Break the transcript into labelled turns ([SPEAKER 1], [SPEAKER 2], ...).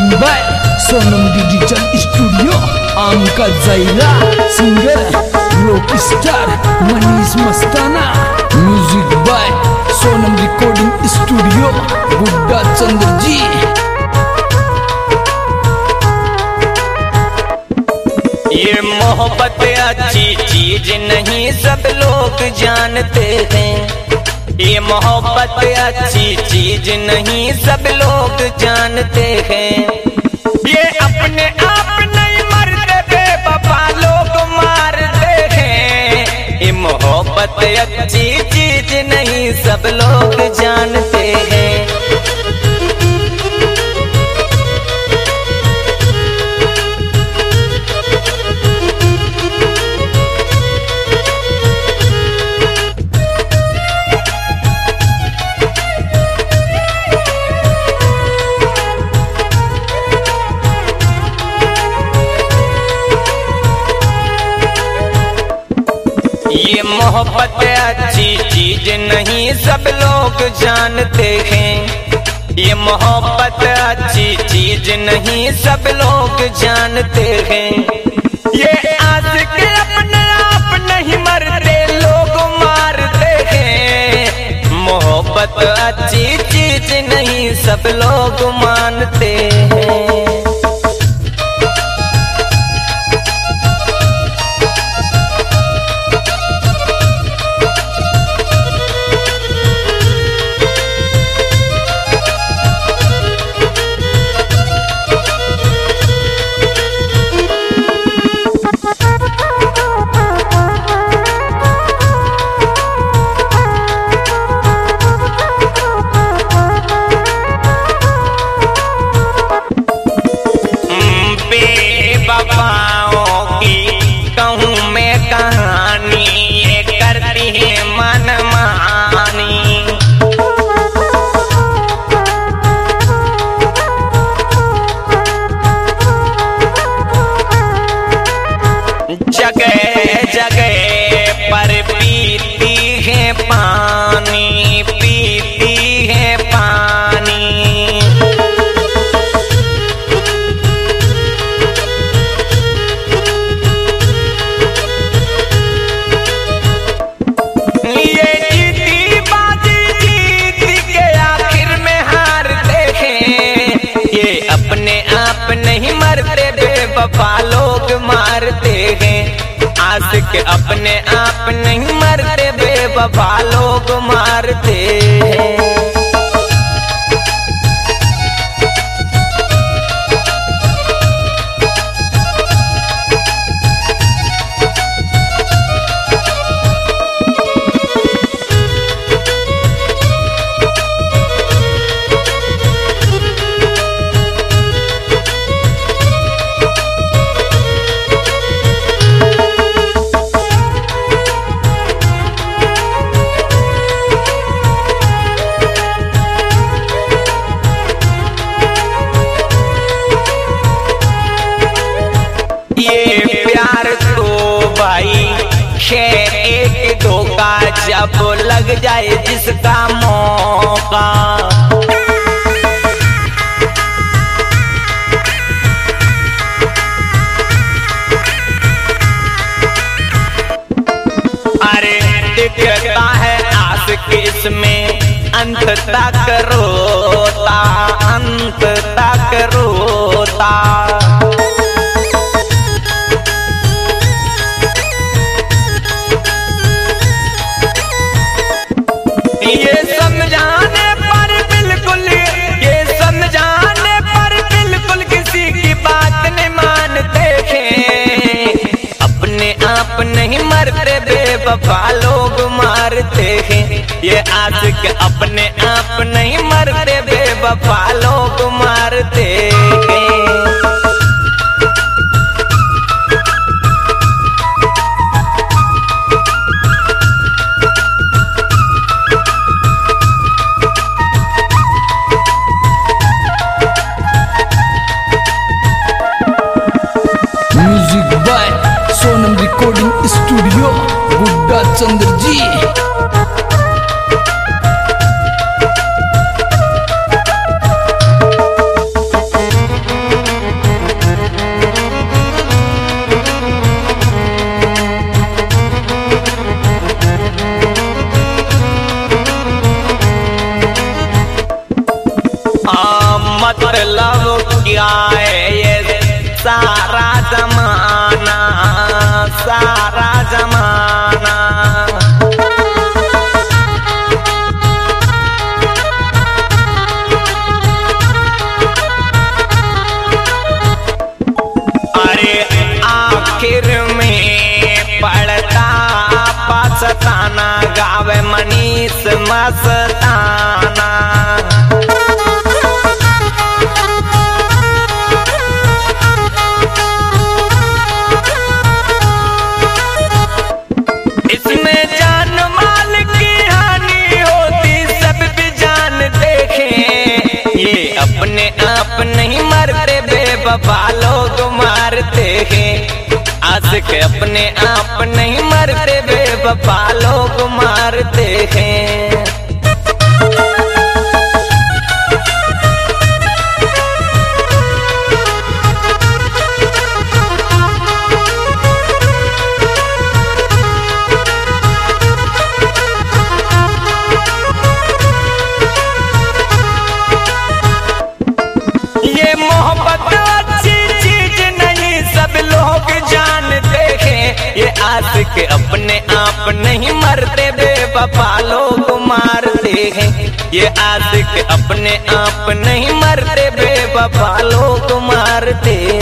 [SPEAKER 1] Recording by Sonam digital studio आमका जैला singer rock star Manish Mastana music by Sonam recording studio Gudda Chandra जी।
[SPEAKER 2] ये मोहब्बत अच्छी चीज नहीं सब लोग जानते हैं। ये मोहब्बत अच्छी चीज नहीं सब लोग जानते हैं। ये अपने आप नहीं मरते बेवफा लोग मारते हैं। ये मोहब्बत अच्छी चीज नहीं सब लोग जानते हैं। ये मोहब्बत अच्छी चीज नहीं सब लोग जानते हैं। ये मोहब्बत अच्छी चीज नहीं सब लोग जानते हैं। ये आशिक अपने आप नहीं मरते लोग मारते हैं। मोहब्बत अच्छी चीज नहीं सब लोग मानते हैं। बेवफाओं की कहूँ मैं कहानी ये करती है मनमानी। जगह जगह पर पीती है पानी, पीती है पानी। अपने आप नहीं मरते बेवफा लोग मारते हैं। आशिक अपने आप नहीं मरते बेवफा लोग मारते हैं। ये प्यार तो भाई है एक धोखा जब लग जाए जिसका मौका। अरे दिखता है आशिक इसमें अंत तक रोता, अंत तक रोता। ये समझाने पर बिल्कुल किसी की बात नहीं मानते हैं। अपने आप नहीं मरते बेवफा लोग मारते हैं। ये आशिक अपने आप नहीं मरते बेवफा लोग मारते हैं।
[SPEAKER 1] Music by Sonam recording studio Gudda Chandra जी।
[SPEAKER 2] गावे मनीष मस्ताना। इसमें जान माल की हानि होती सब भी जान देखें, ये अपने आप नहीं मरते बेवफा लोग मारते हैं। आशिक अपने आप नहीं मरते बेवफा लोग मारते हैं। ये मोहब्बत अच्छी चीज नहीं सब लोग जानते हैं, ये आशिक अपने आप नहीं मरते बेवफा लोग मारते हैं। ये आशिक अपने आप नहीं मरते बेवफा लोग मारते